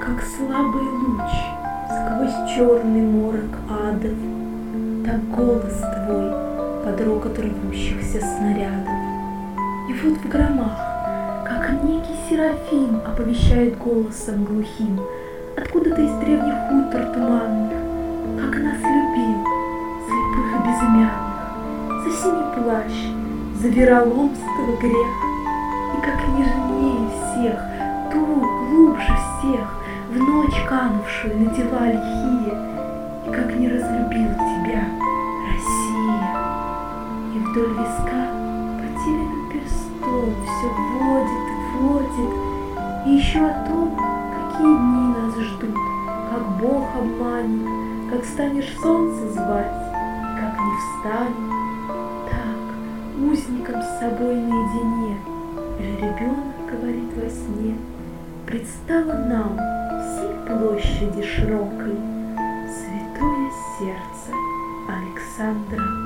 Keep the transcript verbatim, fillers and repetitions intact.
Как слабый луч сквозь черный морок адов, так голос твой под рокот рвущихся снарядов. И вот в громах, как некий серафим, оповещает голосом глухим откуда-то из древних хутор туманных, как нас любил, слепых и безымянных, за синий плащ, за вероломство грех. И как нежнее всех, ту глубже всех в ночь канувшую на дела лихие, и как не разлюбил тебя Россия. И вдоль виска потерянным перстом все вводит и вводит, и еще о том, какие дни нас ждут, как Бог обманет, как станешь солнце звать, и как не встанет. Так, узником с собой наедине, ребенок говорит во сне, предстало нам всей площади широкой святое сердце Александра